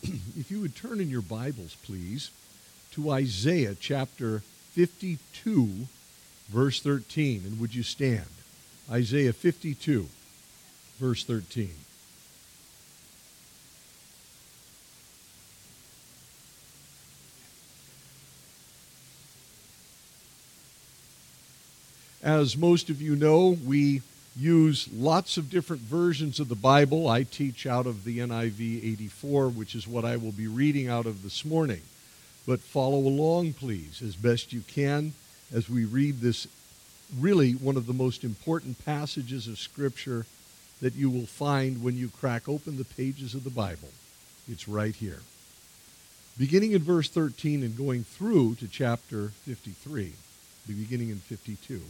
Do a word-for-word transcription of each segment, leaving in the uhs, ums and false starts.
if you would turn in your Bibles, please, to Isaiah chapter fifty-two, verse thirteen. And would you stand? Isaiah fifty-two, verse thirteen. As most of you know, we use lots of different versions of the Bible. I teach out of the N I V eighty-four, which is what I will be reading out of this morning. But follow along, please, as best you can as we read this, really one of the most important passages of Scripture that you will find when you crack open the pages of the Bible. It's right here. Beginning in verse thirteen and going through to chapter fifty-three, beginning in fifty-two.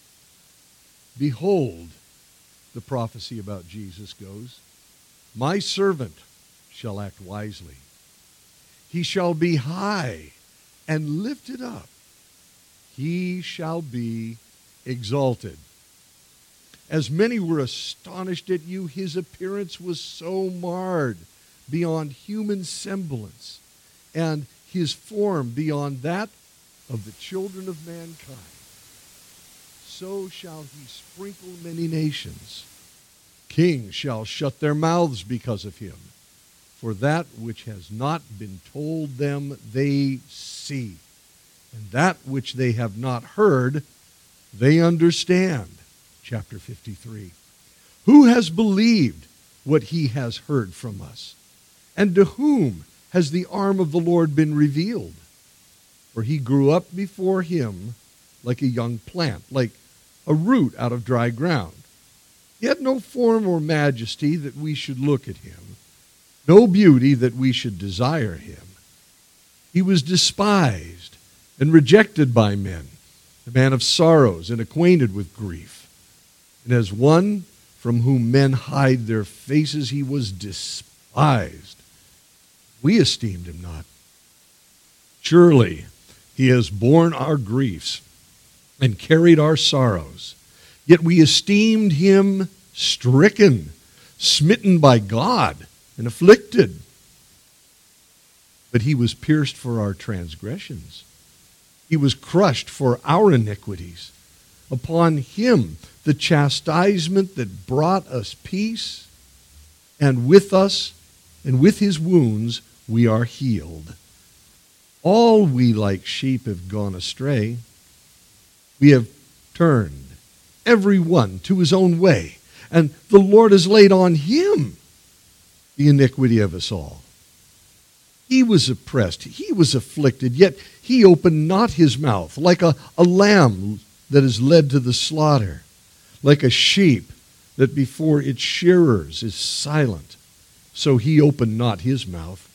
Behold, the prophecy about Jesus goes, my servant shall act wisely. He shall be high and lifted up. He shall be exalted. As many were astonished at you, his appearance was so marred beyond human semblance, and his form beyond that of the children of mankind. So shall he sprinkle many nations. Kings shall shut their mouths because of him. For that which has not been told them they see, and that which they have not heard they understand. Chapter fifty-three. Who has believed what he has heard from us? And to whom has the arm of the Lord been revealed? For he grew up before him like a young plant, like a root out of dry ground. He had no form or majesty that we should look at him, no beauty that we should desire him. He was despised and rejected by men, a man of sorrows and acquainted with grief. And as one from whom men hide their faces, he was despised. We esteemed him not. Surely he has borne our griefs and carried our sorrows. Yet we esteemed him stricken, smitten by God, and afflicted. But he was pierced for our transgressions. He was crushed for our iniquities. Upon him the chastisement that brought us peace, and with us, and with his wounds, we are healed. All we like sheep have gone astray. We have turned every one to his own way, and the Lord has laid on him the iniquity of us all. He was oppressed, he was afflicted, yet he opened not his mouth, like a, a lamb that is led to the slaughter, like a sheep that before its shearers is silent, so he opened not his mouth.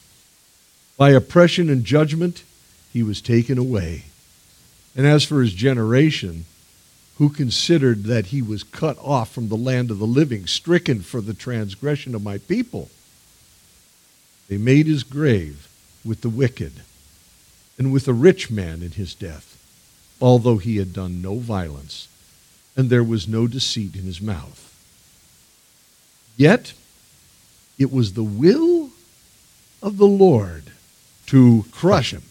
By oppression and judgment he was taken away. And as for his generation, who considered that he was cut off from the land of the living, stricken for the transgression of my people, they made his grave with the wicked and with a rich man in his death, although he had done no violence, and there was no deceit in his mouth. Yet it was the will of the Lord to crush him.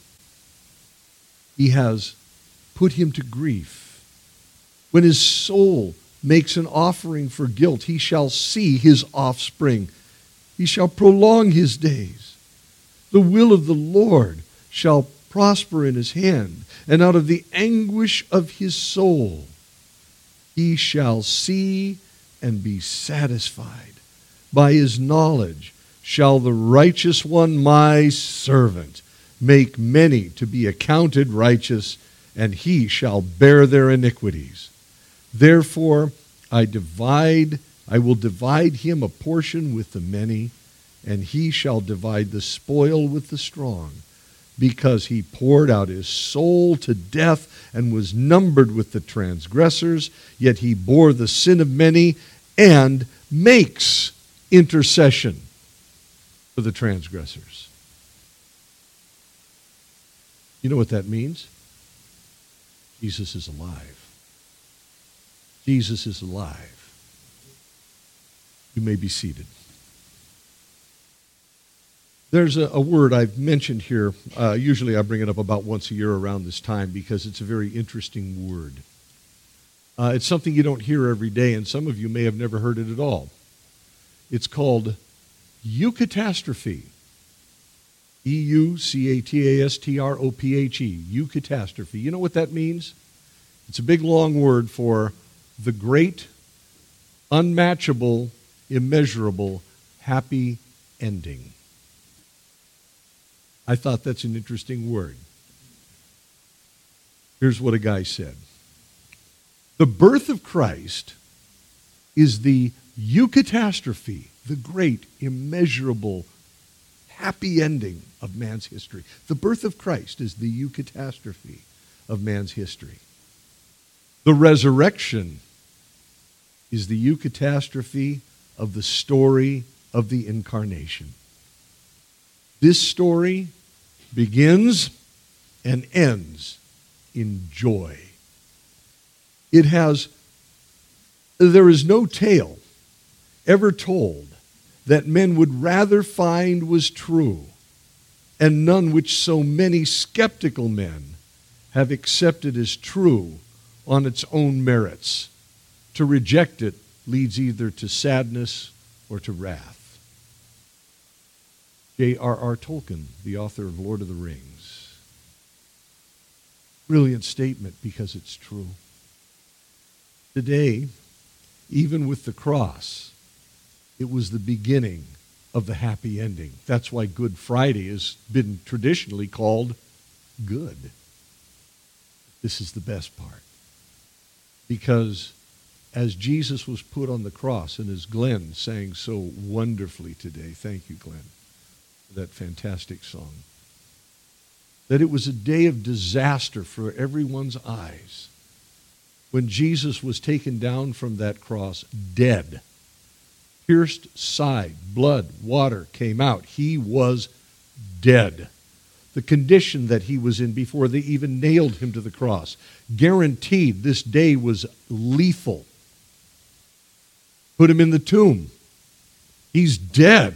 He has put him to grief. When his soul makes an offering for guilt, he shall see his offspring. He shall prolong his days. The will of the Lord shall prosper in his hand, and out of the anguish of his soul he shall see and be satisfied. By his knowledge shall the righteous one, my servant, make many to be accounted righteous, and he shall bear their iniquities. Therefore I divide, I will divide him a portion with the many, and he shall divide the spoil with the strong, because he poured out his soul to death and was numbered with the transgressors, yet he bore the sin of many and makes intercession for the transgressors. You know what that means? Jesus is alive. Jesus is alive. You may be seated. There's a, a word I've mentioned here. Uh, usually I bring it up about once a year around this time because it's a very interesting word. Uh, it's something you don't hear every day, and some of you may have never heard it at all. It's called eucatastrophe. E U C A T A S T R O P H E, eucatastrophe. You know what that means? It's a big, long word for the great, unmatchable, immeasurable, happy ending. I thought that's an interesting word. Here's what a guy said. The birth of Christ is the eucatastrophe, the great, immeasurable, happy ending of man's history. The birth of Christ is the eucatastrophe of man's history. The resurrection is the eucatastrophe of the story of the incarnation. This story begins and ends in joy. It has, there is no tale ever told that men would rather find was true, and none which so many skeptical men have accepted as true on its own merits. To reject it leads either to sadness or to wrath. J R R Tolkien, the author of Lord of the Rings. Brilliant statement because it's true. Today, even with the cross, it was the beginning of the happy ending. That's why Good Friday has been traditionally called good. This is the best part. Because as Jesus was put on the cross, and as Glenn sang so wonderfully today, thank you, Glenn, for that fantastic song, that it was a day of disaster for everyone's eyes when Jesus was taken down from that cross dead. Pierced side, blood, water came out. He was dead. The condition that he was in before they even nailed him to the cross. Guaranteed this day was lethal. Put him in the tomb. He's dead.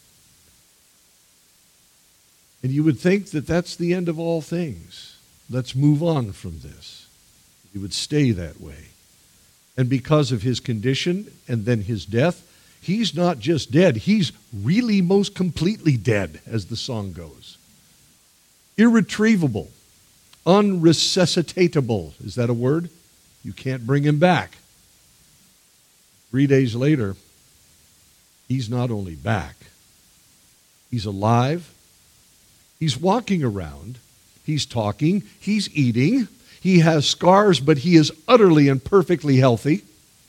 And you would think that that's the end of all things. Let's move on from this. He would stay that way. And because of his condition and then his death, he's not just dead, he's really most completely dead, as the song goes. Irretrievable, unresuscitatable. Is that a word? You can't bring him back. Three days later, he's not only back, he's alive, he's walking around, he's talking, he's eating, he has scars, but he is utterly and perfectly healthy.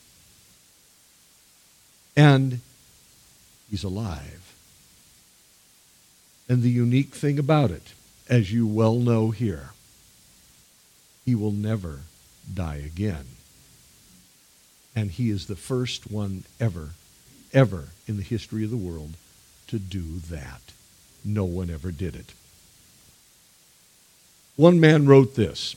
And he's alive. And the unique thing about it, as you well know here, he will never die again. And he is the first one ever, ever in the history of the world to do that. No one ever did it. One man wrote this: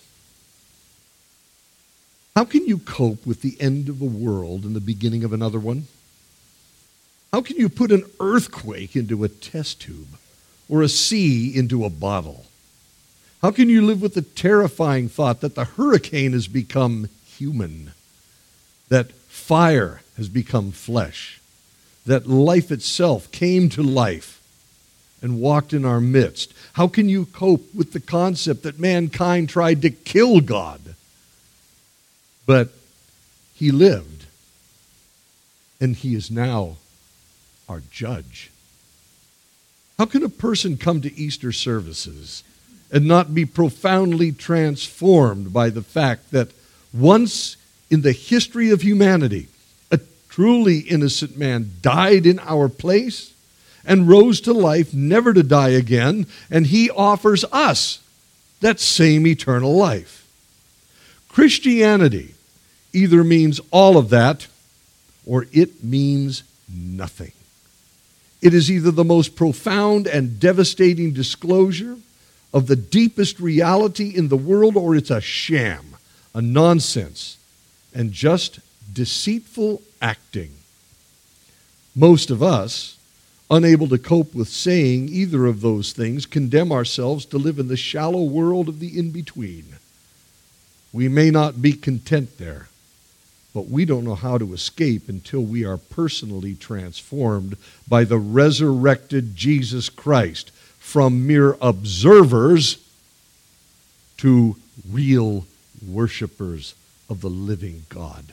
how can you cope with the end of a world and the beginning of another one? How can you put an earthquake into a test tube or a sea into a bottle? How can you live with the terrifying thought that the hurricane has become human, that fire has become flesh, that life itself came to life and walked in our midst? How can you cope with the concept that mankind tried to kill God, but he lived, and he is now our judge? How can a person come to Easter services and not be profoundly transformed by the fact that once in the history of humanity, a truly innocent man died in our place and rose to life, never to die again, and he offers us that same eternal life? Christianity either means all of that or it means nothing. It is either the most profound and devastating disclosure of the deepest reality in the world, or it's a sham, a nonsense, and just deceitful acting. Most of us unable to cope with saying either of those things, condemn ourselves to live in the shallow world of the in-between. We may not be content there, but we don't know how to escape until we are personally transformed by the resurrected Jesus Christ from mere observers to real worshipers of the living God.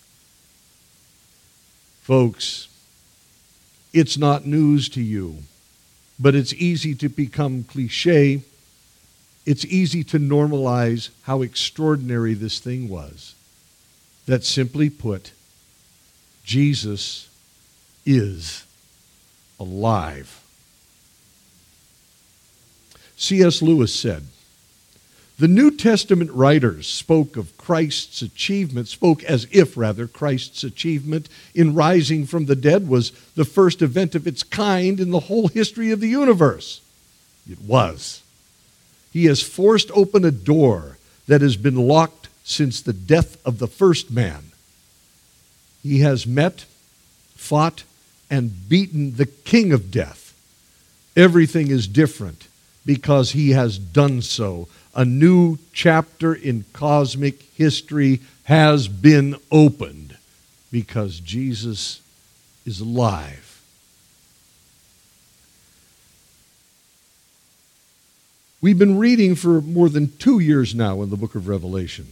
Folks, it's not news to you, but it's easy to become cliche. It's easy to normalize how extraordinary this thing was. That simply put, Jesus is alive. C S Lewis said, the New Testament writers spoke of Christ's achievement, spoke as if, rather, Christ's achievement in rising from the dead was the first event of its kind in the whole history of the universe. It was. He has forced open a door that has been locked since the death of the first man. He has met, fought, and beaten the king of death. Everything is different because he has done so. A new chapter in cosmic history has been opened because Jesus is alive. We've been reading for more than two years now in the book of Revelation.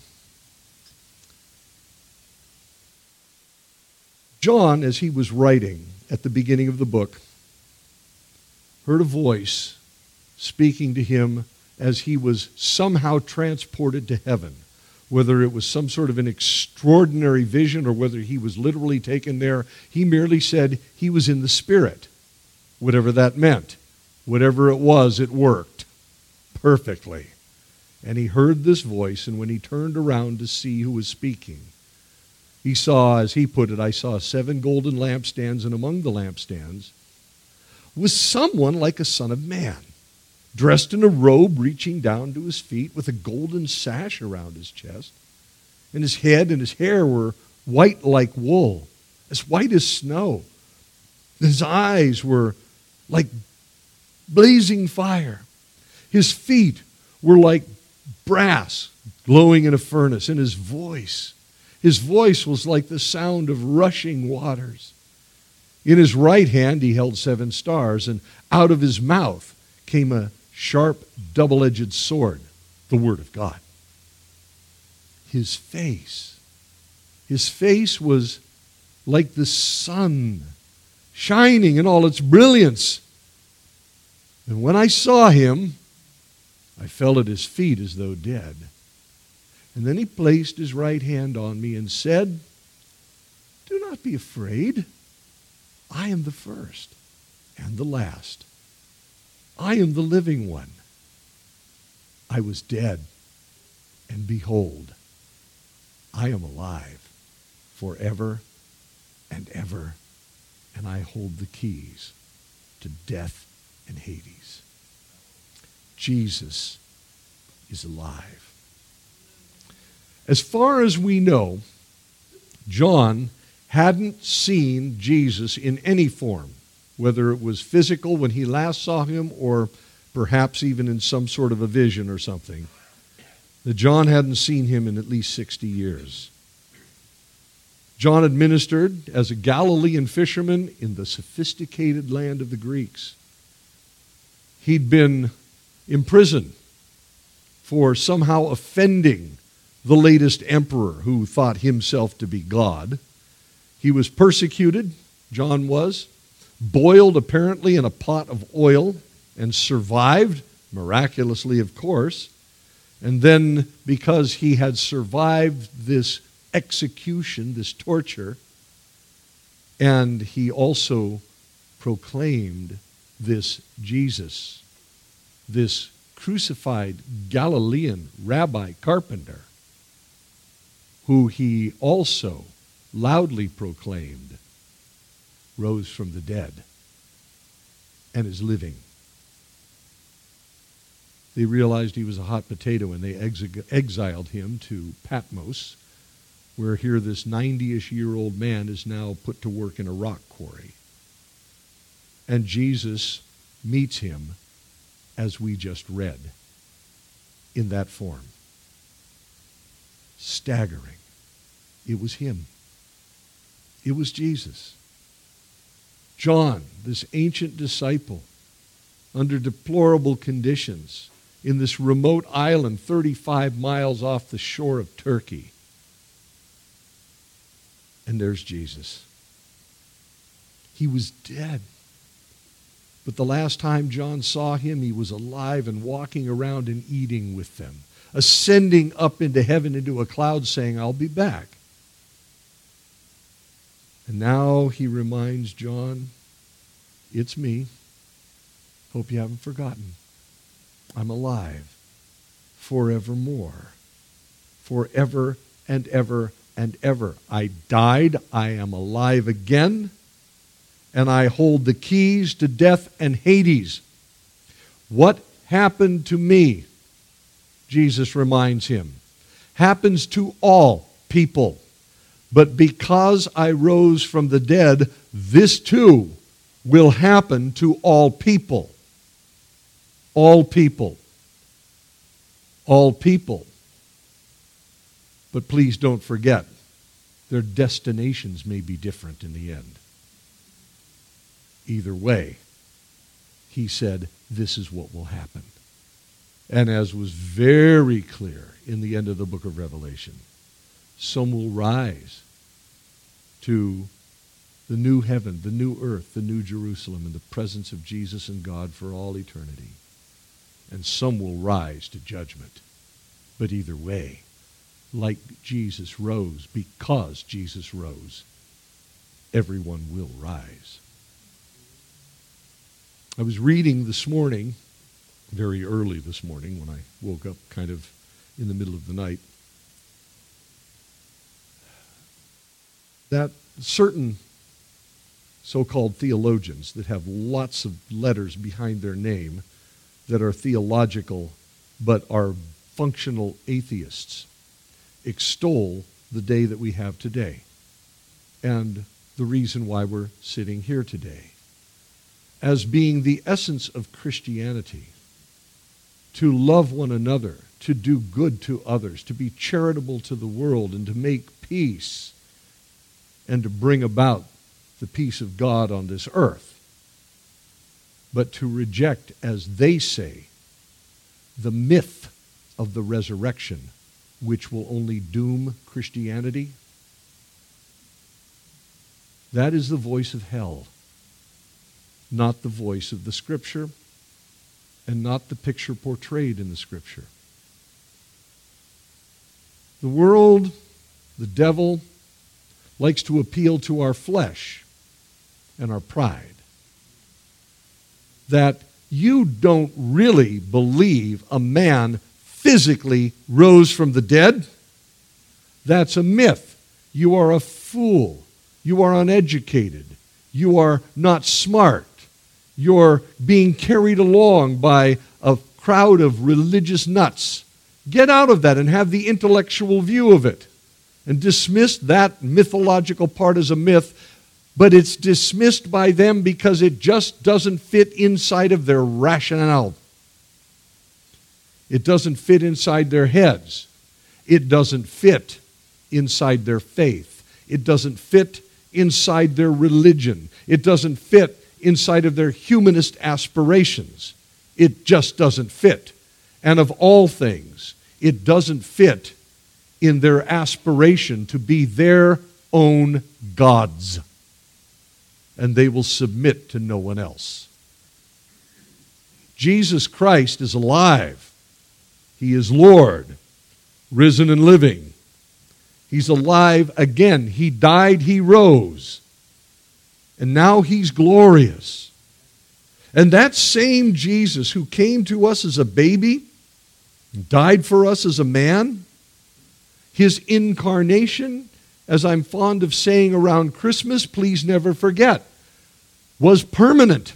John, as he was writing at the beginning of the book, heard a voice speaking to him as he was somehow transported to heaven, whether it was some sort of an extraordinary vision or whether he was literally taken there. He merely said he was in the Spirit, whatever that meant. Whatever it was, it worked perfectly. And he heard this voice, and when he turned around to see who was speaking, he saw, as he put it, I saw seven golden lampstands, and among the lampstands was someone like a son of man, dressed in a robe reaching down to his feet with a golden sash around his chest. And his head and his hair were white like wool, as white as snow. His eyes were like blazing fire. His feet were like brass glowing in a furnace. And his voice, his voice was like the sound of rushing waters. In his right hand he held seven stars, and out of his mouth came a sharp, double-edged sword, the Word of God. His face, his face was like the sun, shining in all its brilliance. And when I saw him, I fell at his feet as though dead. And then he placed his right hand on me and said, do not be afraid. I am the first and the last. I am the living one. I was dead, and behold, I am alive forever and ever, and I hold the keys to death and Hades. Jesus is alive. As far as we know, John hadn't seen Jesus in any form, whether it was physical when he last saw him or perhaps even in some sort of a vision or something. That John hadn't seen him in at least sixty years. John had ministered as a Galilean fisherman in the sophisticated land of the Greeks. He'd been imprisoned for somehow offending the latest emperor who thought himself to be God. He was persecuted, John was, boiled apparently in a pot of oil and survived, miraculously of course. And then because he had survived this execution, this torture, and he also proclaimed this Jesus, this crucified Galilean rabbi carpenter, who he also loudly proclaimed rose from the dead and is living. They realized he was a hot potato, and they exi- exiled him to Patmos, where here this ninety-ish year old man is now put to work in a rock quarry. And Jesus meets him as we just read, in that form. Staggering. It was him. It was Jesus. John, this ancient disciple, under deplorable conditions, in this remote island thirty-five miles off the shore of Turkey. And there's Jesus. He was dead. But the last time John saw him, he was alive and walking around and eating with them, ascending up into heaven into a cloud, saying, I'll be back. And now he reminds John, it's me. Hope you haven't forgotten. I'm alive forevermore. Forever and ever and ever. I died. I am alive again. And I hold the keys to death and Hades. What happened to me, Jesus reminds him, happens to all people. But because I rose from the dead, this too will happen to all people. All people. All people. But please don't forget, their destinations may be different in the end. Either way, he said, this is what will happen. And as was very clear in the end of the book of Revelation, some will rise to the new heaven, the new earth, the new Jerusalem, in the presence of Jesus and God for all eternity. And some will rise to judgment. But either way, like Jesus rose, because Jesus rose, everyone will rise. I was reading this morning, very early this morning, when I woke up kind of in the middle of the night, that certain so-called theologians that have lots of letters behind their name that are theological but are functional atheists extol the day that we have today and the reason why we're sitting here today as being the essence of Christianity, to love one another, to do good to others, to be charitable to the world, and to make peace, and to bring about the peace of God on this earth. But to reject, as they say, the myth of the resurrection, which will only doom Christianity, that is the voice of hell, not the voice of the Scripture, and not the picture portrayed in the Scripture. The world, the devil, likes to appeal to our flesh and our pride. That you don't really believe a man physically rose from the dead. That's a myth. You are a fool. You are uneducated. You are not smart. You're being carried along by a crowd of religious nuts. Get out of that and have the intellectual view of it. And dismiss that mythological part as a myth, but it's dismissed by them because it just doesn't fit inside of their rationale. It doesn't fit inside their heads. It doesn't fit inside their faith. It doesn't fit inside their religion. It doesn't fit inside of their humanist aspirations. It just doesn't fit. And of all things, it doesn't fit in their aspiration to be their own gods. And they will submit to no one else. Jesus Christ is alive. He is Lord, risen and living. He's alive again. He died, he rose. And now he's glorious. And that same Jesus who came to us as a baby, died for us as a man, his incarnation, as I'm fond of saying around Christmas, please never forget, was permanent.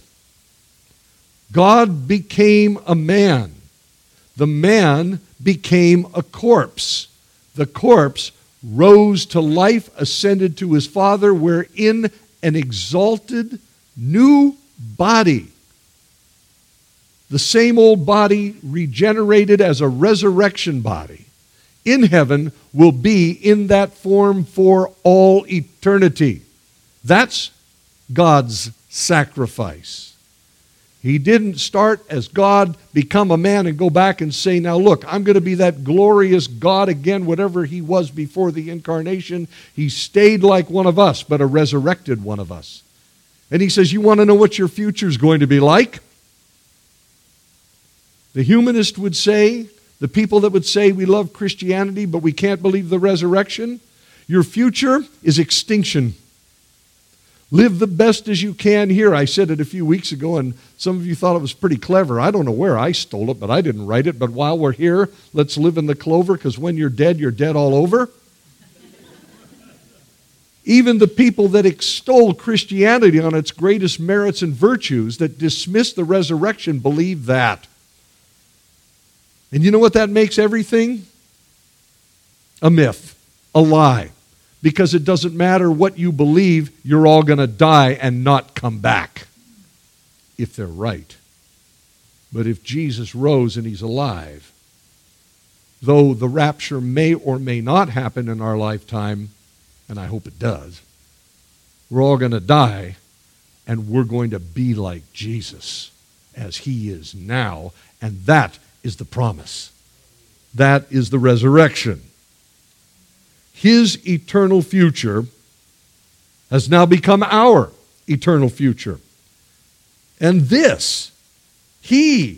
God became a man. The man became a corpse. The corpse rose to life, ascended to his Father, wherein an exalted new body. The same old body regenerated as a resurrection body in heaven will be in that form for all eternity. That's God's sacrifice. He didn't start as God, become a man, and go back and say, now look, I'm going to be that glorious God again, whatever he was before the incarnation. He stayed like one of us, but a resurrected one of us. And he says, you want to know what your future is going to be like? The humanist would say, the people that would say we love Christianity, but we can't believe the resurrection, your future is extinction. Live the best as you can here. I said it a few weeks ago, and some of you thought it was pretty clever. I don't know where I stole it, but I didn't write it. But while we're here, let's live in the clover, because when you're dead, you're dead all over. Even the people that extol Christianity on its greatest merits and virtues, that dismiss the resurrection, believe that. And you know what that makes everything? A myth, a lie. Because it doesn't matter what you believe, you're all going to die and not come back, if they're right. But if Jesus rose and he's alive, though the rapture may or may not happen in our lifetime, and I hope it does, we're all going to die, and we're going to be like Jesus as he is now, and that is the promise. That is the resurrection. His eternal future has now become our eternal future. And this, he,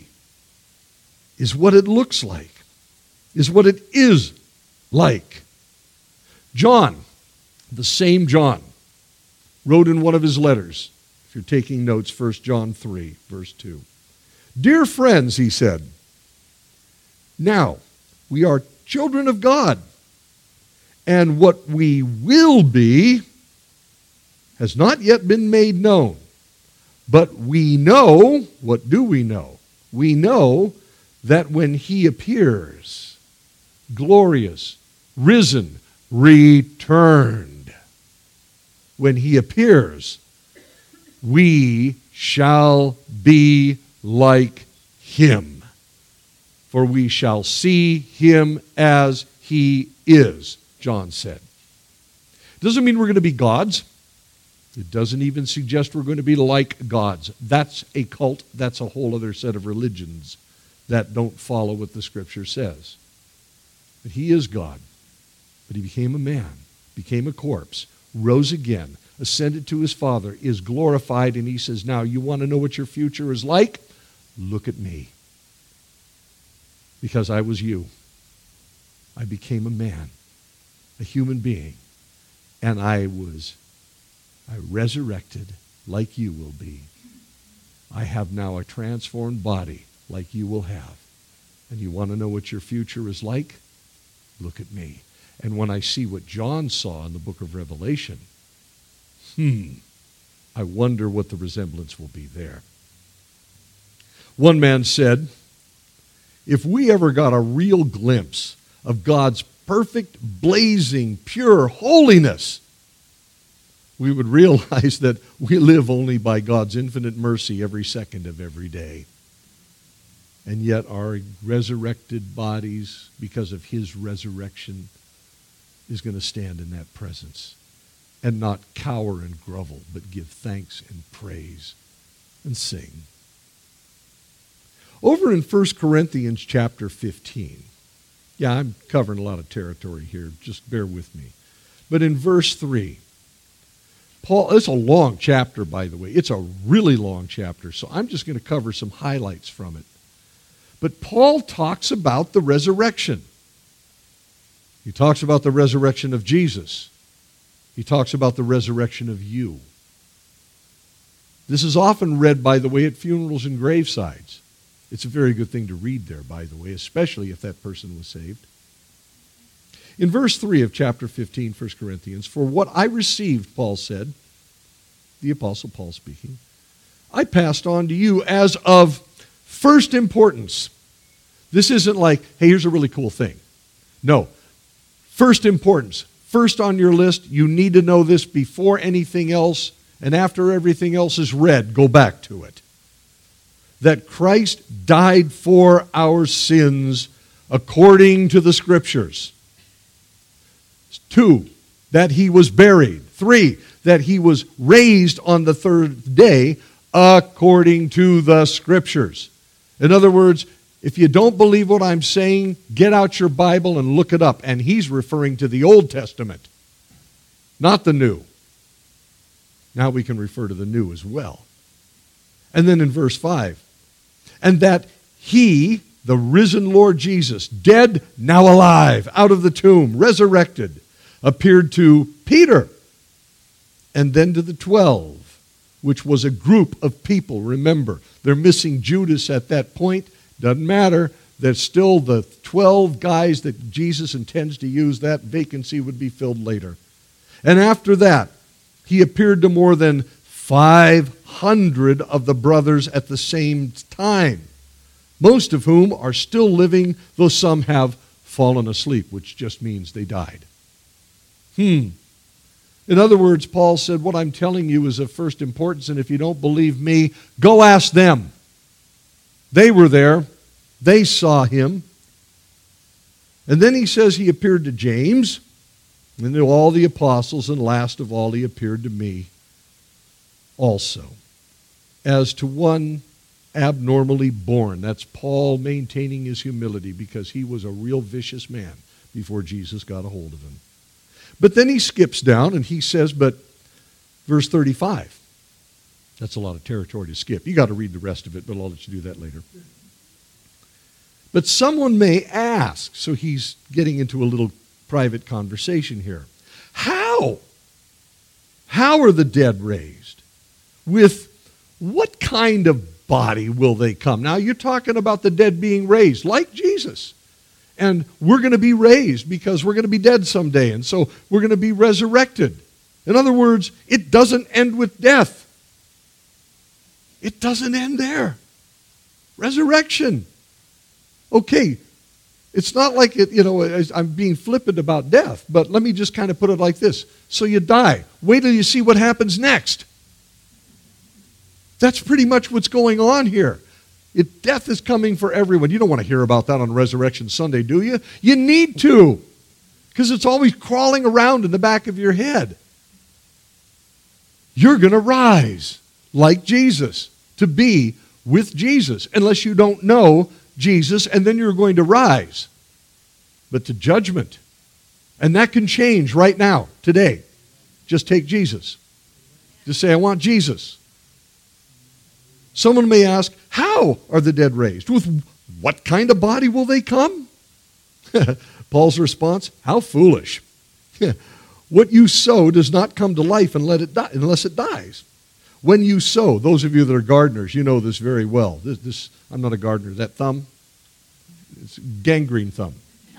is what it looks like, is what it is like. John, the same John, wrote in one of his letters, if you're taking notes, First John three, verse two. Dear friends, he said, now we are children of God, and what we will be has not yet been made known. But we know, what do we know? We know that when he appears, glorious, risen, returned, when he appears, we shall be like him. For we shall see him as he is, John said. Doesn't mean we're going to be gods. It doesn't even suggest we're going to be like gods. That's a cult. That's a whole other set of religions that don't follow what the Scripture says. But he is God. But he became a man, became a corpse, rose again, ascended to his Father, is glorified, and he says, now you want to know what your future is like? Look at me. Because I was you. I became a man, a human being, and I was, I resurrected like you will be. I have now a transformed body like you will have. And you want to know what your future is like? Look at me. And when I see what John saw in the book of Revelation, hmm, I wonder what the resemblance will be there. One man said, if we ever got a real glimpse of God's perfect, blazing, pure holiness, we would realize that we live only by God's infinite mercy every second of every day. And yet our resurrected bodies, because of his resurrection, is going to stand in that presence and not cower and grovel, but give thanks and praise and sing. Over in First Corinthians chapter fifteen, yeah, I'm covering a lot of territory here, just bear with me. But in verse three, Paul, it's a long chapter, by the way. It's a really long chapter, so I'm just going to cover some highlights from it. But Paul talks about the resurrection. He talks about the resurrection of Jesus. He talks about the resurrection of you. This is often read, by the way, at funerals and gravesides. It's a very good thing to read there, by the way, especially if that person was saved. In verse three of chapter fifteen, First Corinthians, for what I received, Paul said, the Apostle Paul speaking, I passed on to you as of first importance. This isn't like, hey, here's a really cool thing. No. First importance. First on your list, you need to know this before anything else. and after everything else is read, go back to it. That Christ died for our sins according to the Scriptures. Two, that he was buried. Three, that he was raised on the third day according to the Scriptures. In other words, if you don't believe what I'm saying, get out your Bible and look it up. And he's referring to the Old Testament, not the New. Now we can refer to the New as well. And then in verse five, and that he, the risen Lord Jesus, dead, now alive, out of the tomb, resurrected, appeared to Peter, and then to the twelve, which was a group of people. Remember, they're missing Judas at that point. Doesn't matter. There's still the twelve guys that Jesus intends to use. That vacancy would be filled later. And after that, he appeared to more than five hundred of the brothers at the same time, most of whom are still living, though some have fallen asleep, which just means they died. Hmm. In other words, Paul said, what I'm telling you is of first importance, and if you don't believe me, go ask them. They were there. They saw him. And then he says he appeared to James, and to all the apostles, and last of all, he appeared to me also, as to one abnormally born. That's Paul maintaining his humility, because he was a real vicious man before Jesus got a hold of him. But then he skips down and he says, but verse thirty-five, that's a lot of territory to skip. You got to read the rest of it, but I'll let you do that later. But someone may ask, so he's getting into a little private conversation here. How? How are the dead raised? With what kind of body will they come? Now you're talking about the dead being raised, like Jesus. And we're going to be raised because we're going to be dead someday. And so we're going to be resurrected. In other words, it doesn't end with death. It doesn't end there. Resurrection. Okay, it's not like, it, you know, I'm being flippant about death, but let me just kind of put it like this. So you die. Wait till you see what happens next. That's pretty much what's going on here. It, death is coming for everyone. You don't want to hear about that on Resurrection Sunday, do you? You need to, because it's always crawling around in the back of your head. You're going to rise like Jesus, to be with Jesus, unless you don't know Jesus, and then you're going to rise. But to judgment. And that can change right now, today. Just take Jesus. Just say, I want Jesus. Someone may ask, how are the dead raised? With what kind of body will they come? Paul's response, how foolish. What you sow does not come to life and let it die, unless it dies. When you sow, those of you that are gardeners, you know this very well. This, this I'm not a gardener. That thumb? It's gangrene thumb.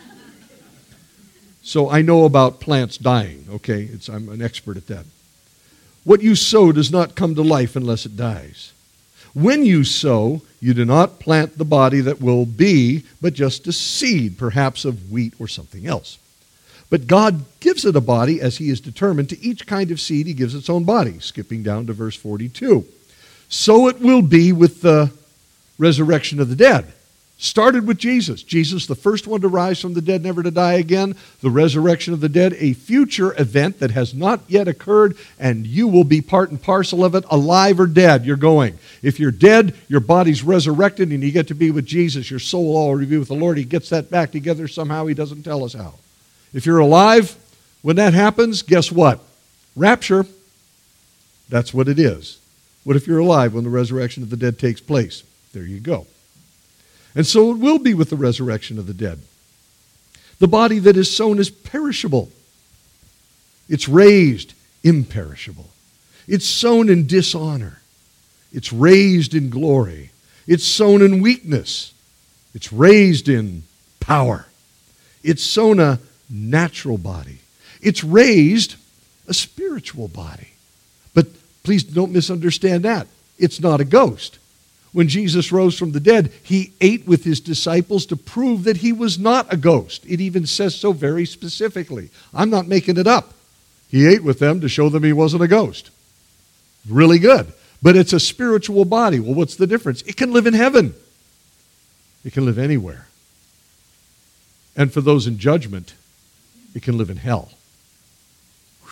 So I know about plants dying, okay? It's, I'm an expert at that. What you sow does not come to life unless it dies. When you sow, you do not plant the body that will be, but just a seed, perhaps of wheat or something else. But God gives it a body as he is determined. To each kind of seed he gives its own body. Skipping down to verse forty-two. So it will be with the resurrection of the dead. Started with Jesus. Jesus, the first one to rise from the dead, never to die again. The resurrection of the dead, a future event that has not yet occurred, and you will be part and parcel of it, alive or dead. You're going. If you're dead, your body's resurrected, and you get to be with Jesus. Your soul will already be with the Lord. He gets that back together somehow. He doesn't tell us how. If you're alive, when that happens, guess what? Rapture. That's what it is. What if you're alive when the resurrection of the dead takes place? There you go. And so it will be with the resurrection of the dead. The body that is sown is perishable. It's raised imperishable. It's sown in dishonor. It's raised in glory. It's sown in weakness. It's raised in power. It's sown a natural body. It's raised a spiritual body. But please don't misunderstand that. It's not a ghost. When Jesus rose from the dead, he ate with his disciples to prove that he was not a ghost. It even says so very specifically. I'm not making it up. He ate with them to show them he wasn't a ghost. Really good. But it's a spiritual body. Well, what's the difference? It can live in heaven. It can live anywhere. And for those in judgment, it can live in hell. Whew.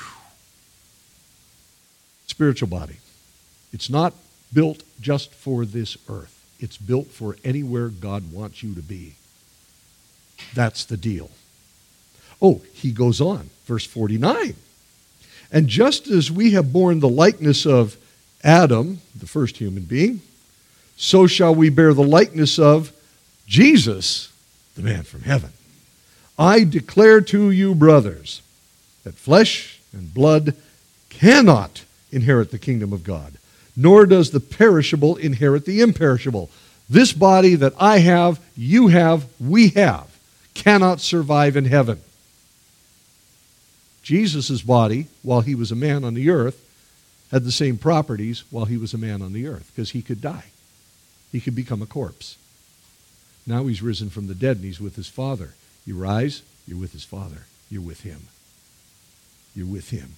Spiritual body. It's not built just for this earth. It's built for anywhere God wants you to be. That's the deal. Oh, he goes on, verse forty-nine. And just as we have borne the likeness of Adam, the first human being, so shall we bear the likeness of Jesus, the man from heaven. I declare to you, brothers, that flesh and blood cannot inherit the kingdom of God, nor does the perishable inherit the imperishable. This body that I have, you have, we have, cannot survive in heaven. Jesus' body, while he was a man on the earth, had the same properties while he was a man on the earth, because he could die. He could become a corpse. Now he's risen from the dead and he's with his Father. You rise, you're with his Father. You're with him. You're with him.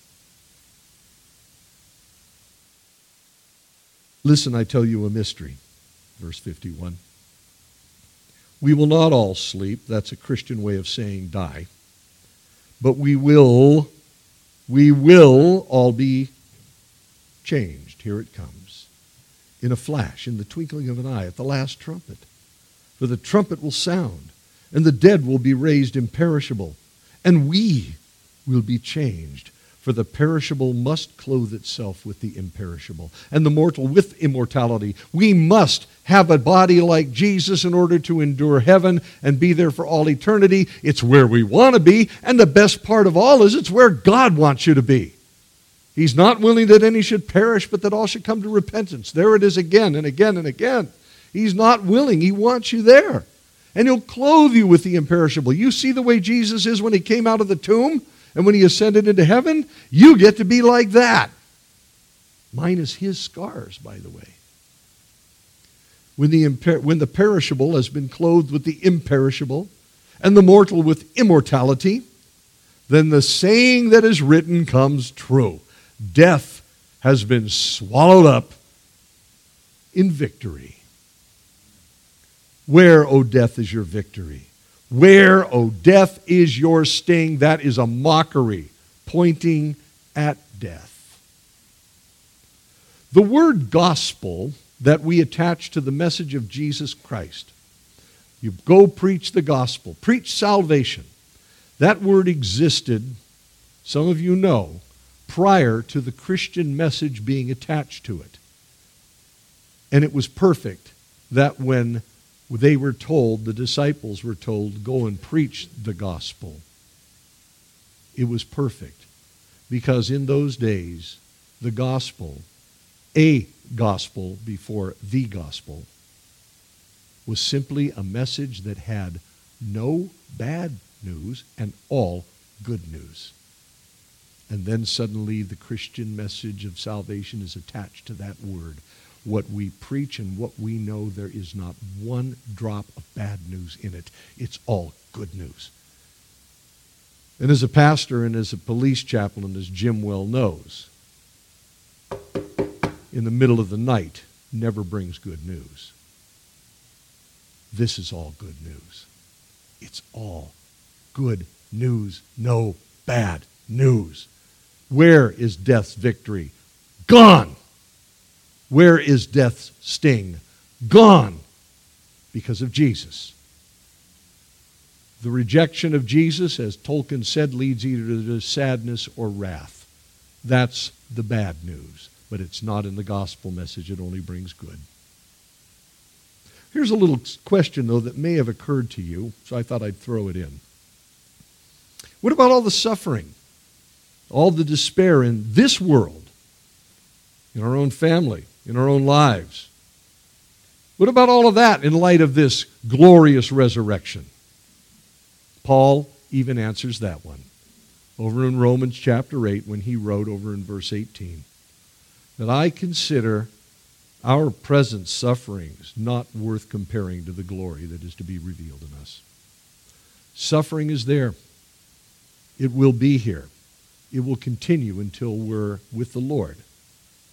Listen, I tell you a mystery. Verse fifty-one. We will not all sleep. That's a Christian way of saying die. But we will, we will all be changed. Here it comes. In a flash, in the twinkling of an eye, at the last trumpet. For the trumpet will sound, and the dead will be raised imperishable, and we will be changed. For the perishable must clothe itself with the imperishable, and the mortal with immortality. We must have a body like Jesus in order to endure heaven and be there for all eternity. It's where we want to be, and the best part of all is it's where God wants you to be. He's not willing that any should perish, but that all should come to repentance. There it is again and again and again. He's not willing. He wants you there. And he'll clothe you with the imperishable. You see the way Jesus is when he came out of the tomb and when he ascended into heaven? You get to be like that. Minus his scars, by the way. When the, imper- when the perishable has been clothed with the imperishable and the mortal with immortality, then the saying that is written comes true. Death has been swallowed up in victory. Where, O death, is your victory? Where, O death, is your sting? That is a mockery pointing at death. The word gospel that we attach to the message of Jesus Christ, you go preach the gospel, preach salvation. That word existed, some of you know, prior to the Christian message being attached to it. And it was perfect that when they were told, the disciples were told, go and preach the gospel. It was perfect. Because in those days, the gospel, a gospel before the gospel, was simply a message that had no bad news and all good news. And then suddenly the Christian message of salvation is attached to that word. What we preach and what we know, there is not one drop of bad news in it. It's all good news. And as a pastor and as a police chaplain, as Jim well knows, in the middle of the night never brings good news. This is all good news. It's all good news, no bad news. Where is death's victory? Gone. Where is death's sting? Gone. Because of Jesus. The rejection of Jesus, as Tolkien said, leads either to sadness or wrath. That's the bad news. But it's not in the gospel message. It only brings good. Here's a little question, though, that may have occurred to you, so I thought I'd throw it in. What about all the suffering, all the despair in this world, in our own family, in our own lives? What about all of that in light of this glorious resurrection? Paul even answers that one over in Romans chapter eight when he wrote over in verse eighteen that I consider our present sufferings not worth comparing to the glory that is to be revealed in us. Suffering is there. It will be here. It will continue until we're with the Lord.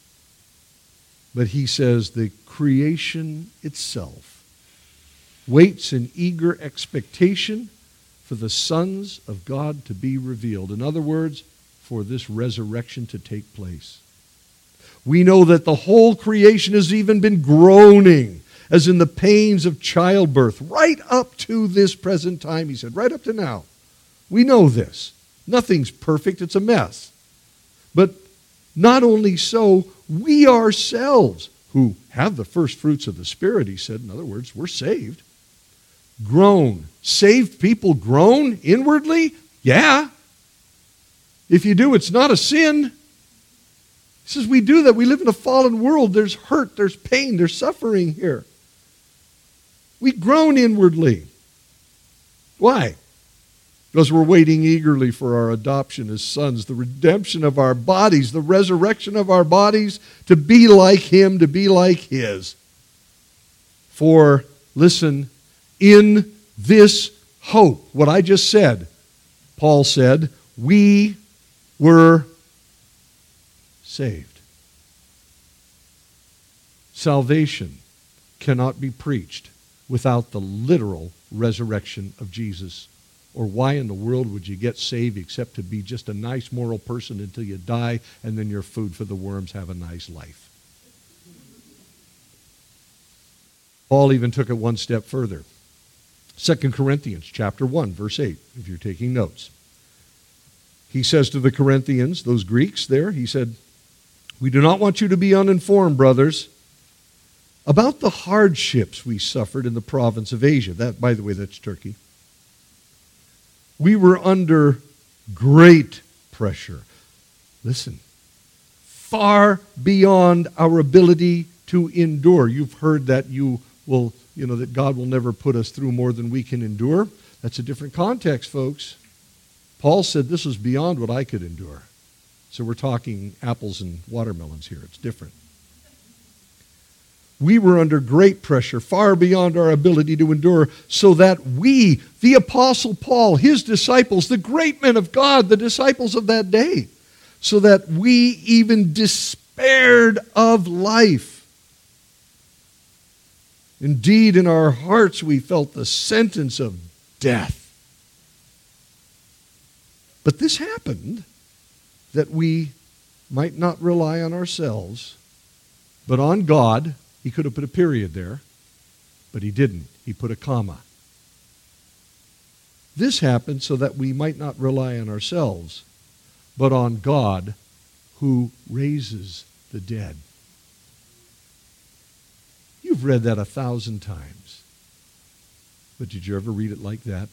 But he says the creation itself waits in eager expectation for the sons of God to be revealed. In other words, for this resurrection to take place. We know that the whole creation has even been groaning, as in the pains of childbirth, right up to this present time, he said, right up to now. We know this. Nothing's perfect, it's a mess. But not only so, we ourselves, who have the first fruits of the Spirit, he said, in other words, we're saved, groan. Saved people groan inwardly? Yeah. If you do, it's not a sin. He says we do that. We live in a fallen world. There's hurt, there's pain, there's suffering here. We groan inwardly. Why? Because we're waiting eagerly for our adoption as sons, the redemption of our bodies, the resurrection of our bodies, to be like Him, to be like His. For, listen, in this hope, what I just said, Paul said, we were saved. Salvation cannot be preached without the literal resurrection of Jesus. Or why in the world would you get saved except to be just a nice moral person until you die and then you're food for the worms, have a nice life? Paul even took it one step further. Second Corinthians chapter one, verse eight, if you're taking notes. He says to the Corinthians, those Greeks there, he said, we do not want you to be uninformed, brothers, about the hardships we suffered in the province of Asia. That, by the way, that's Turkey. We were under great pressure. Listen, far beyond our ability to endure. You've heard that you will, you know, that God will never put us through more than we can endure. That's a different context, folks. Paul said this was beyond what I could endure. So we're talking apples and watermelons here. It's different. We were under great pressure, far beyond our ability to endure, so that we, the Apostle Paul, his disciples, the great men of God, the disciples of that day, so that we even despaired of life. Indeed, in our hearts we felt the sentence of death. But this happened that we might not rely on ourselves, but on God. He could have put a period there, but he didn't. He put a comma. This happened so that we might not rely on ourselves, but on God who raises the dead. You've read that a thousand times, but did you ever read it like that?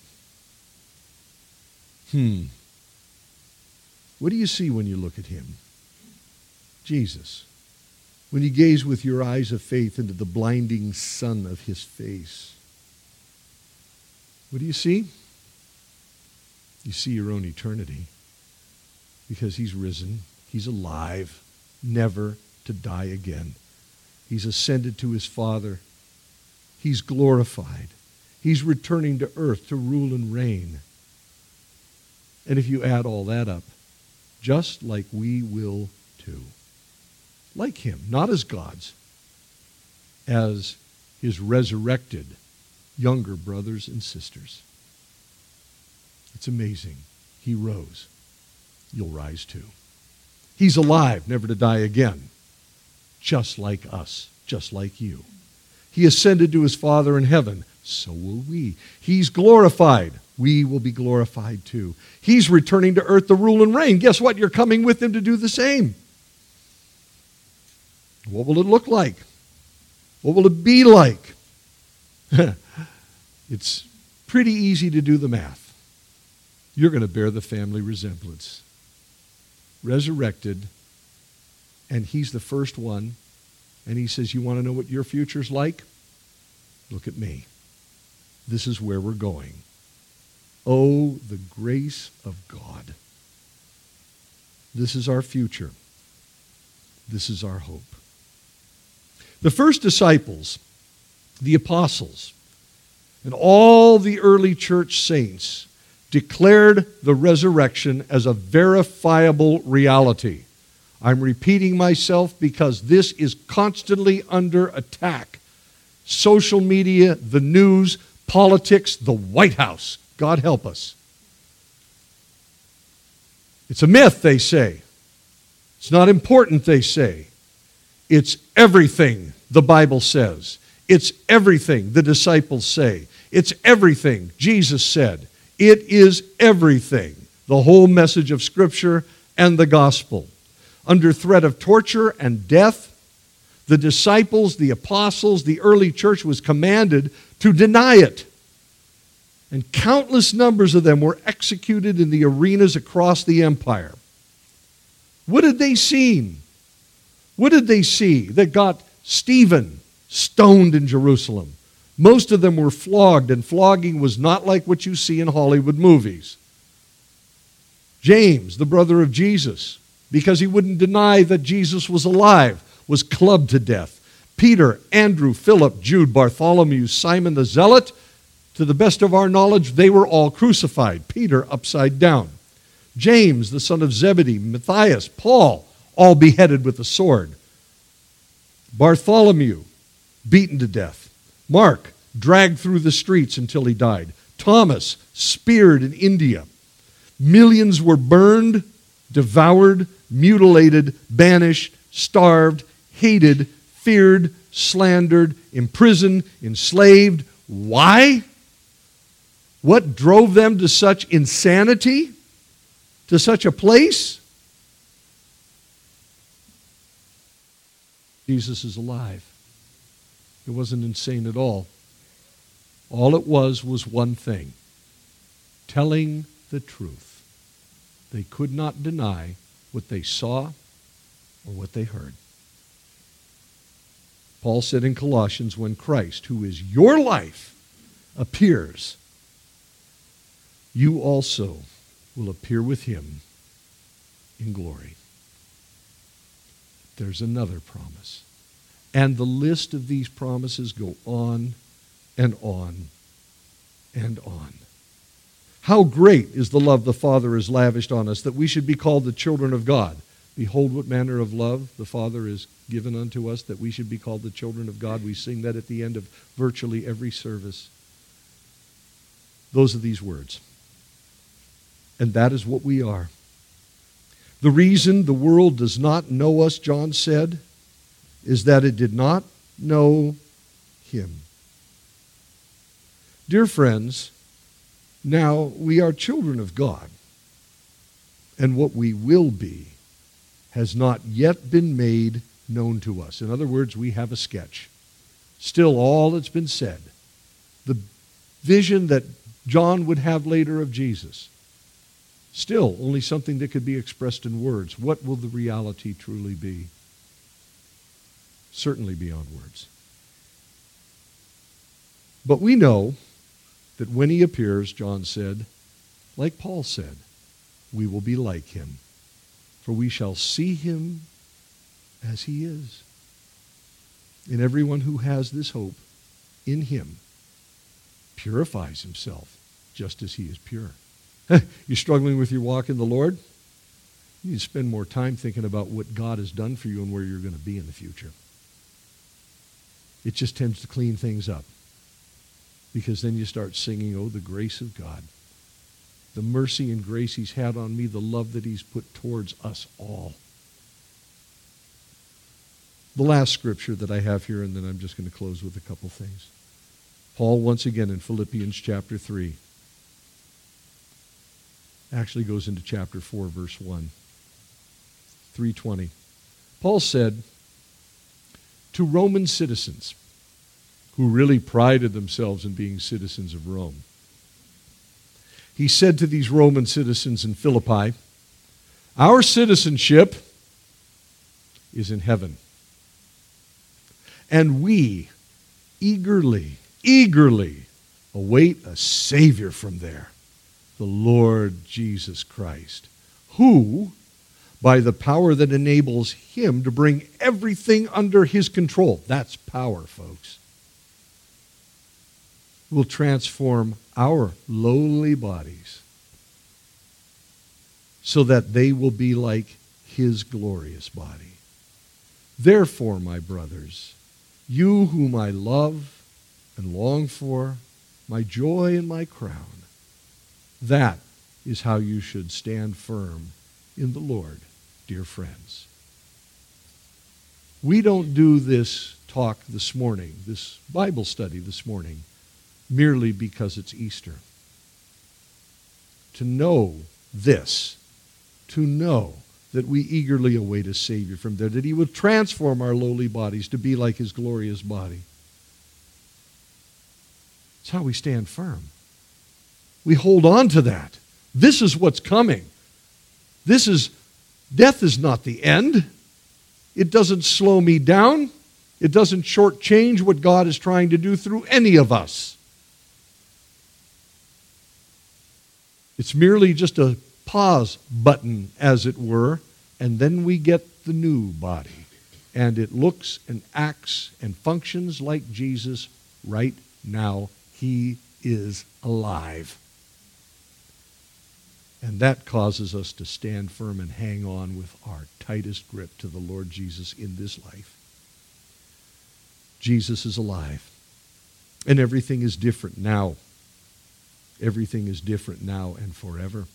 Hmm. What do you see when you look at him? Jesus. When you gaze with your eyes of faith into the blinding sun of his face, what do you see? You see your own eternity, because he's risen, he's alive, never to die again. He's ascended to his Father. He's glorified. He's returning to earth to rule and reign. And if you add all that up, just like we will too. Like him, not as gods, as his resurrected younger brothers and sisters. It's amazing. He rose. You'll rise too. He's alive, never to die again, just like us, just like you. He ascended to his Father in heaven. So will we. He's glorified. We will be glorified too. He's returning to earth to rule and reign. Guess what? You're coming with him to do the same. What will it look like? What will it be like? It's pretty easy to do the math. You're going to bear the family resemblance. Resurrected, and he's the first one, and he says, you want to know what your future's like? Look at me. This is where we're going. Oh, the grace of God. This is our future. This is our hope. The first disciples, the apostles, and all the early church saints declared the resurrection as a verifiable reality. I'm repeating myself because this is constantly under attack. Social media, the news, politics, the White House. God help us. It's a myth, they say. It's not important, they say. It's everything the Bible says. It's everything the disciples say. It's everything Jesus said. It is everything. The whole message of Scripture and the gospel. Under threat of torture and death, the disciples, the apostles, the early church was commanded to deny it. And countless numbers of them were executed in the arenas across the empire. What had they seen? What did they see that got Stephen stoned in Jerusalem? Most of them were flogged, and flogging was not like what you see in Hollywood movies. James, the brother of Jesus, because he wouldn't deny that Jesus was alive, was clubbed to death. Peter, Andrew, Philip, Jude, Bartholomew, Simon the Zealot, to the best of our knowledge, they were all crucified. Peter upside down. James, the son of Zebedee, Matthias, Paul, all beheaded with the sword. Bartholomew, beaten to death. Mark, dragged through the streets until he died. Thomas, speared in India. Millions were burned, devoured, mutilated, banished, starved, hated, feared, slandered, imprisoned, enslaved. Why? What drove them to such insanity? To such a place? Jesus is alive. It wasn't insane at all. All it was was one thing: telling the truth. They could not deny what they saw or what they heard. Paul said in Colossians, when Christ, who is your life, appears, you also will appear with him in glory. There's another promise. And the list of these promises go on and on and on. How great is the love the Father has lavished on us, that we should be called the children of God. Behold, what manner of love the Father has given unto us, that we should be called the children of God. We sing that at the end of virtually every service. Those are these words. And that is what we are. The reason the world does not know us, John said, is that it did not know him. Dear friends, now we are children of God, and what we will be has not yet been made known to us. In other words, we have a sketch. Still all that's been said. The vision that John would have later of Jesus. Still only something that could be expressed in words. What will the reality truly be? Certainly beyond words. But we know that when he appears, John said, like Paul said, we will be like him. For we shall see him as he is. And everyone who has this hope in him purifies himself just as he is pure. You're struggling with your walk in the Lord? You need to spend more time thinking about what God has done for you and where you're going to be in the future. It just tends to clean things up. Because then you start singing, oh, the grace of God. The mercy and grace he's had on me, the love that he's put towards us all. The last scripture that I have here, and then I'm just going to close with a couple things. Paul, once again, in Philippians chapter three, actually goes into chapter four, verse one. three twenty. Paul said to Roman citizens who really prided themselves in being citizens of Rome, he said to these Roman citizens in Philippi, our citizenship is in heaven. And we eagerly, eagerly await a Savior from there, the Lord Jesus Christ, who, by the power that enables him to bring everything under his control, that's power, folks, will transform our lowly bodies so that they will be like his glorious body. Therefore, my brothers, you whom I love and long for, my joy and my crown, that is how you should stand firm in the Lord, dear friends. We don't do this talk this morning, this Bible study this morning, merely because it's Easter. To know this, to know that we eagerly await a Savior from there, that he will transform our lowly bodies to be like his glorious body. It's how we stand firm. We hold on to that. This is what's coming. This is, death is not the end. It doesn't slow me down. It doesn't shortchange what God is trying to do through any of us. It's merely just a pause button, as it were, and then we get the new body. And it looks and acts and functions like Jesus right now. He is alive. And that causes us to stand firm and hang on with our tightest grip to the Lord Jesus in this life. Jesus is alive. And everything is different now. Everything is different now and forever.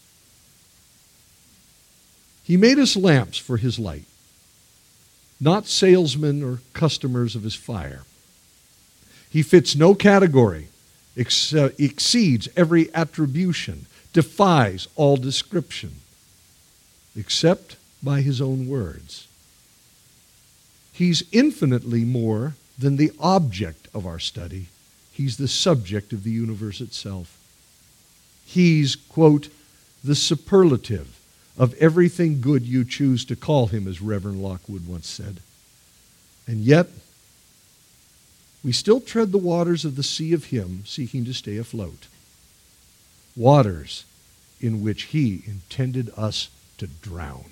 He made us lamps for his light, not salesmen or customers of his fire. He fits no category, ex- exceeds every attribution, defies all description, except by his own words. He's infinitely more than the object of our study. He's the subject of the universe itself. He's, quote, the superlative of everything good you choose to call him, as Reverend Lockwood once said. And yet, we still tread the waters of the sea of him, seeking to stay afloat. Waters in which he intended us to drown.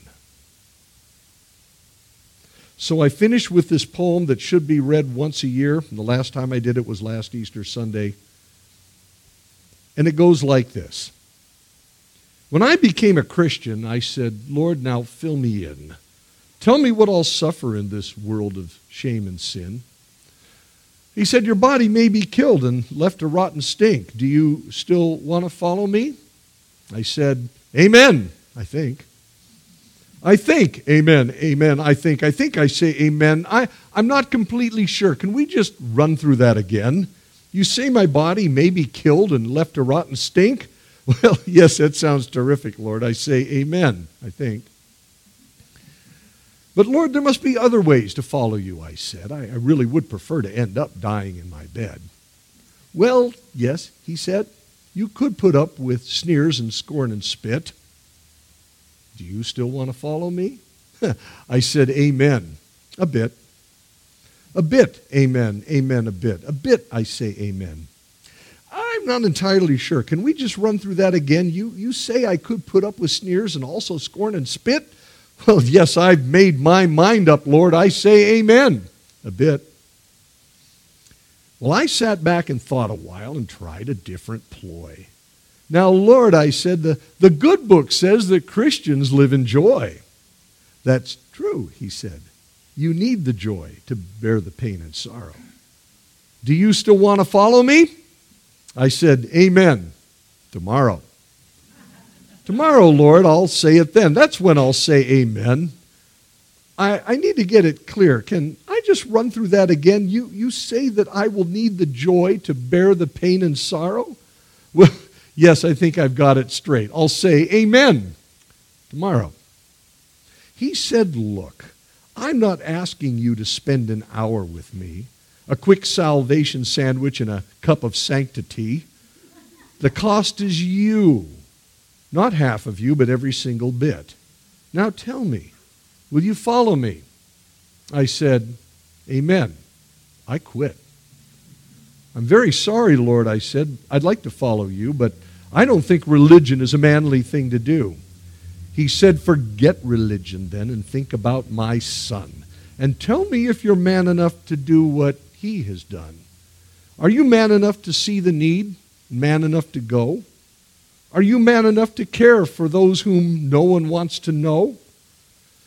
So I finish with this poem that should be read once a year. The last time I did it was last Easter Sunday. And it goes like this. When I became a Christian, I said, Lord, now fill me in. Tell me what I'll suffer in this world of shame and sin. He said, your body may be killed and left to rot and stink. Do you still want to follow me? I said, amen, I think. I think, amen, amen, I think. I think I say amen. I, I'm not completely sure. Can we just run through that again? You say my body may be killed and left to rot and stink? Well, yes, that sounds terrific, Lord. I say amen, I think. But Lord, there must be other ways to follow you, I said. I, I really would prefer to end up dying in my bed. Well, yes, he said, you could put up with sneers and scorn and spit. Do you still want to follow me? I said, amen, a bit. A bit, amen, amen, a bit. A bit, I say amen. I'm not entirely sure. Can we just run through that again? You, you say I could put up with sneers and also scorn and spit? Well, yes, I've made my mind up, Lord. I say amen, a bit. Well, I sat back and thought a while and tried a different ploy. Now, Lord, I said, the, the good book says that Christians live in joy. That's true, he said. You need the joy to bear the pain and sorrow. Do you still want to follow me? I said, amen, tomorrow. Tomorrow, Lord, I'll say it then. That's when I'll say amen. I, I need to get it clear. Can I just run through that again? You, you say that I will need the joy to bear the pain and sorrow? Well, yes, I think I've got it straight. I'll say amen tomorrow. He said, look, I'm not asking you to spend an hour with me, a quick salvation sandwich and a cup of sanctity. The cost is you. Not half of you, but every single bit. Now tell me, will you follow me? I said, amen. I quit. I'm very sorry, Lord, I said. I'd like to follow you, but I don't think religion is a manly thing to do. He said, forget religion then and think about my son. And tell me if you're man enough to do what he has done. Are you man enough to see the need? Man enough to go? Are you man enough to care for those whom no one wants to know?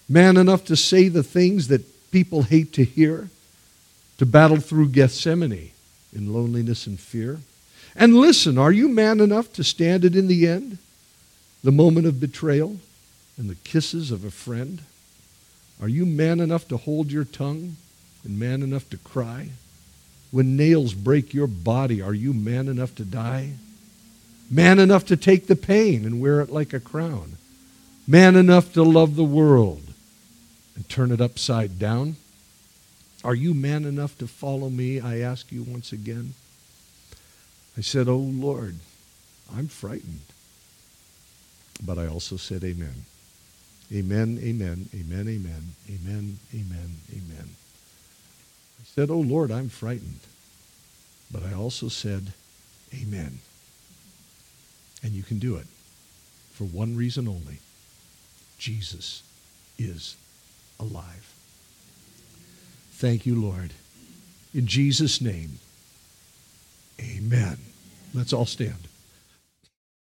Man enough to say the things that people hate to hear, to battle through Gethsemane in loneliness and fear. And listen, are you man enough to stand it in the end? The moment of betrayal and the kisses of a friend? Are you man enough to hold your tongue and man enough to cry? When nails break your body, are you man enough to die? Man enough to take the pain and wear it like a crown? Man enough to love the world and turn it upside down? Are you man enough to follow me, I ask you once again? I said, oh Lord, I'm frightened. But I also said amen. Amen, amen, amen, amen, amen, amen, amen. I said, oh Lord, I'm frightened. But I also said amen. And you can do it for one reason only. Jesus is alive. Thank you, Lord. In Jesus' name, amen. Let's all stand.